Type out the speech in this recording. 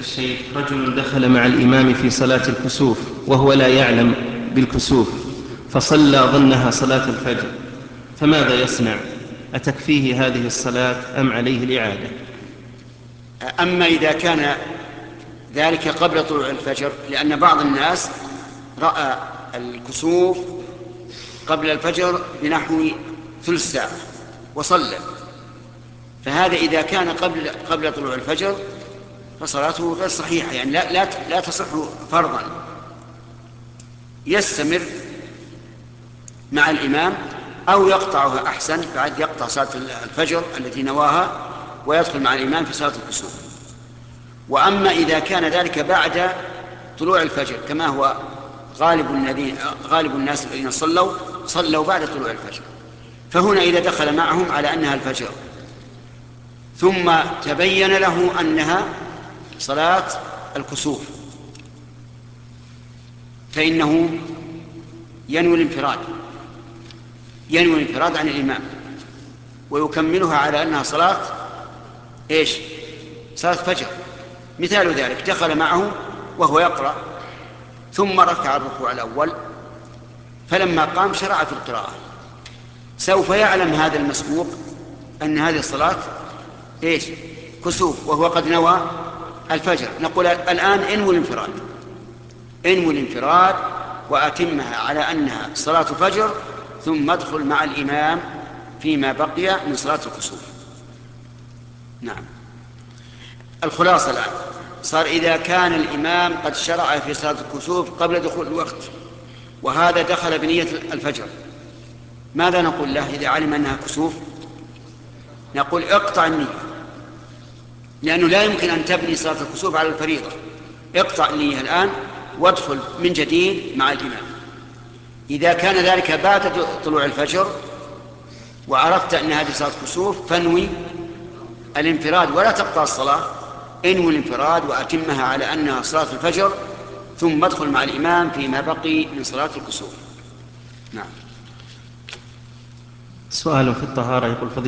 الشيخ، رجل دخل مع الإمام في صلاة الكسوف وهو لا يعلم بالكسوف، فصلى ظنها صلاة الفجر، فماذا يصنع؟ أتكفيه هذه الصلاة أم عليه الإعادة؟ أما إذا كان ذلك قبل طلوع الفجر، لأن بعض الناس رأى الكسوف قبل الفجر بنحو ثلث ساعة وصلى، فهذا إذا كان قبل طلوع الفجر فصلاته غير صحيحة، يعني لا تصح فرضا. يستمر مع الإمام أو يقطعها أحسن، بعد يقطع صلاة الفجر التي نواها ويدخل مع الإمام في صلاة الكسوف. وأما إذا كان ذلك بعد طلوع الفجر كما هو غالب الناس الذين صلوا بعد طلوع الفجر، فهنا إذا دخل معهم على أنها الفجر ثم تبين له أنها صلاة الكسوف، فإنه ينوي الانفراد عن الإمام ويكملها على أنها صلاة صلاة فجر. مثال ذلك: دخل معه وهو يقرأ ثم ركع الركوع الأول، فلما قام شرع في القراءة، سوف يعلم هذا المسبوق أن هذه الصلاة كسوف وهو قد نوى الفجر. نقول الآن انوي الانفراد وأتمها على أنها صلاة فجر، ثم ادخل مع الإمام فيما بقي من صلاة الكسوف. نعم. الخلاصة الآن صار إذا كان الإمام قد شرع في صلاة الكسوف قبل دخول الوقت وهذا دخل بنية الفجر، ماذا نقول له إذا علم أنها كسوف؟ نقول اقطع النية، لأنه لا يمكن أن تبني صلاة الكسوف على الفريضة. اقطع النية الآن وادخل من جديد مع الإمام. إذا كان ذلك بعد طلوع الفجر وعرفت أن هذه صلاة كسوف فانوي الانفراد ولا تقطع الصلاة، انوي الانفراد وأتمها على أنها صلاة الفجر، ثم ادخل مع الإمام فيما بقي من صلاة الكسوف. نعم. سؤال في الطهارة، يقول فضيلة